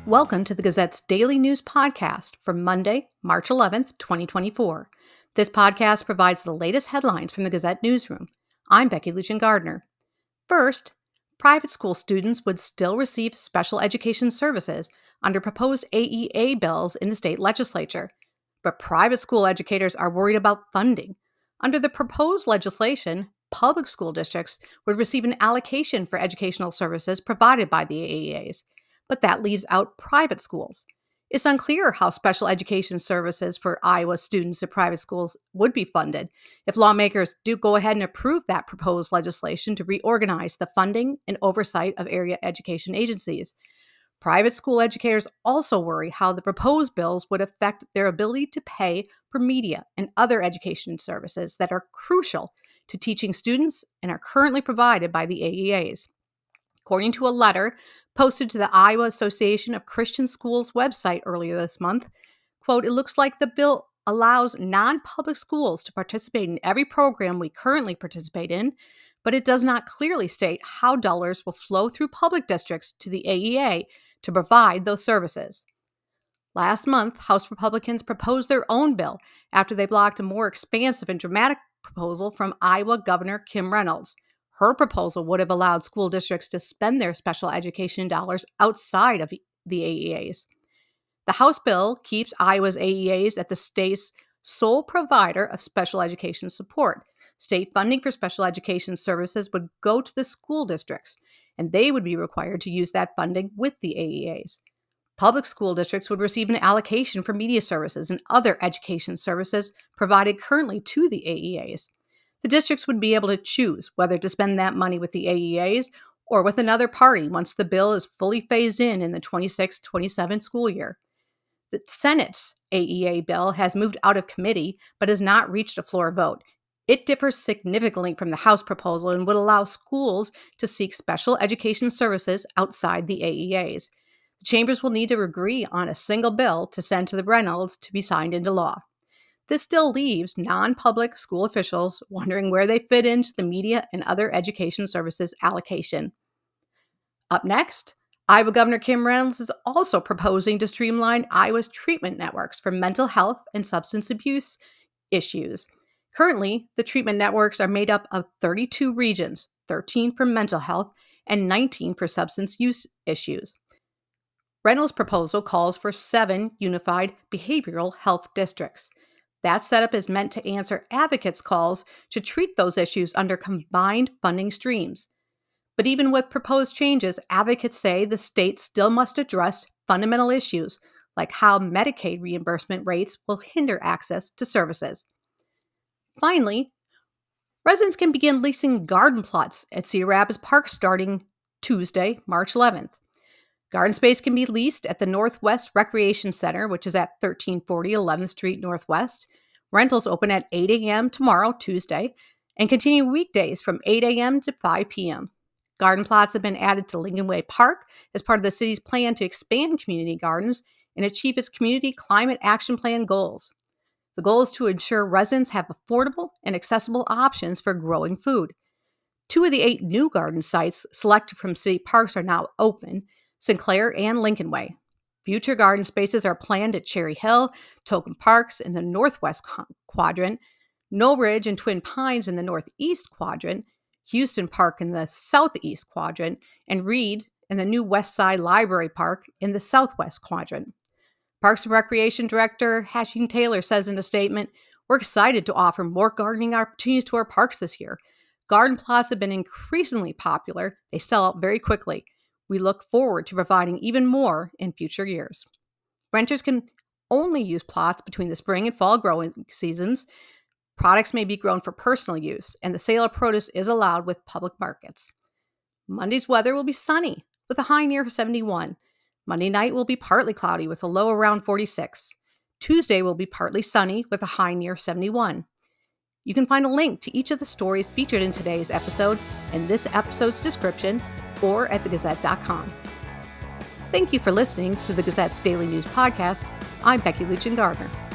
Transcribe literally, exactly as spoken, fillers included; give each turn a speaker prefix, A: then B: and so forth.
A: Welcome to the Gazette's Daily News Podcast for Monday, March eleventh, twenty twenty-four. This podcast provides the latest headlines from the Gazette newsroom. I'm Becky Lucien-Gardner. First, private school students would still receive special education services under proposed A E A bills in the state legislature, but private school educators are worried about funding. Under the proposed legislation, public school districts would receive an allocation for educational services provided by the A E As. But that leaves out private schools. It's unclear how special education services for Iowa students at private schools would be funded if lawmakers do go ahead and approve that proposed legislation to reorganize the funding and oversight of area education agencies. Private school educators also worry how the proposed bills would affect their ability to pay for media and other education services that are crucial to teaching students and are currently provided by the A E As. According to a letter posted to the Iowa Association of Christian Schools website earlier this month, quote, "It looks like the bill allows non-public schools to participate in every program we currently participate in, but it does not clearly state how dollars will flow through public districts to the A E A to provide those services." Last month, House Republicans proposed their own bill after they blocked a more expansive and dramatic proposal from Iowa Governor Kim Reynolds. Her proposal would have allowed school districts to spend their special education dollars outside of the A E As. The House bill keeps Iowa's A E As at the state's sole provider of special education support. State funding for special education services would go to the school districts, and they would be required to use that funding with the A E As. Public school districts would receive an allocation for media services and other education services provided currently to the A E As. The districts would be able to choose whether to spend that money with the A E As or with another party once the bill is fully phased in in the twenty-six twenty-seven school year. The Senate's A E A bill has moved out of committee but has not reached a floor vote. It differs significantly from the House proposal and would allow schools to seek special education services outside the A E As. The chambers will need to agree on a single bill to send to the Reynolds to be signed into law. This still leaves non-public school officials wondering where they fit into the media and other education services allocation. Up next, Iowa Governor Kim Reynolds is also proposing to streamline Iowa's treatment networks for mental health and substance abuse issues. Currently, the treatment networks are made up of thirty-two regions, thirteen for mental health and nineteen for substance use issues. Reynolds' proposal calls for seven unified behavioral health districts. That setup is meant to answer advocates' calls to treat those issues under combined funding streams. But even with proposed changes, advocates say the state still must address fundamental issues, like how Medicaid reimbursement rates will hinder access to services. Finally, residents can begin leasing garden plots at Cedar Rapids Park starting Tuesday, March eleventh. Garden space can be leased at the Northwest Recreation Center, which is at thirteen forty eleventh Street Northwest. Rentals open at eight a.m. tomorrow, Tuesday, and continue weekdays from eight a.m. to five p.m. Garden plots have been added to Lincoln Way Park as part of the city's plan to expand community gardens and achieve its Community Climate Action Plan goals. The goal is to ensure residents have affordable and accessible options for growing food. Two of the eight new garden sites selected from city parks are now open, Sinclair and Lincoln Way. Future garden spaces are planned at Cherry Hill, Token Parks in the northwest quadrant, Knoll Ridge and Twin Pines in the northeast quadrant, Houston Park in the southeast quadrant, and Reed and the new West Side Library Park in the southwest quadrant. Parks and Recreation Director Hashing Taylor says in a statement, "We're excited to offer more gardening opportunities to our parks this year. Garden plots have been increasingly popular. They sell out very quickly. We look forward to providing even more in future years." Renters can only use plots between the spring and fall growing seasons. Products may be grown for personal use, and the sale of produce is allowed with public markets. Monday's weather will be sunny with a high near seventy-one. Monday night will be partly cloudy with a low around forty-six. Tuesday will be partly sunny with a high near seventy-one. You can find a link to each of the stories featured in today's episode in this episode's description or at the gazette dot com. Thank you for listening to the Gazette's Daily News Podcast. I'm Becky Lucien-Gardner.